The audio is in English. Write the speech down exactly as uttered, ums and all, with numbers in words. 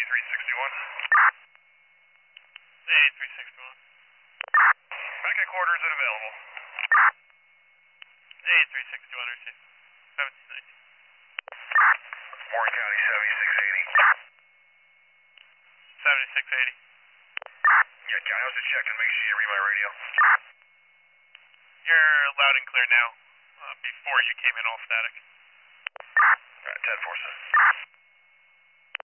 eighty-three sixty-one. eighty-three sixty-one. Back at quarters and available. eighty-three sixty-one, receive. seventeen nineteen. Warren County seventy-six eighty. seventy-six eighty. Yeah, County, I was just checking, making sure you read my radio. You're loud and clear now. Uh, before you came in all static. Alright, ten four seven.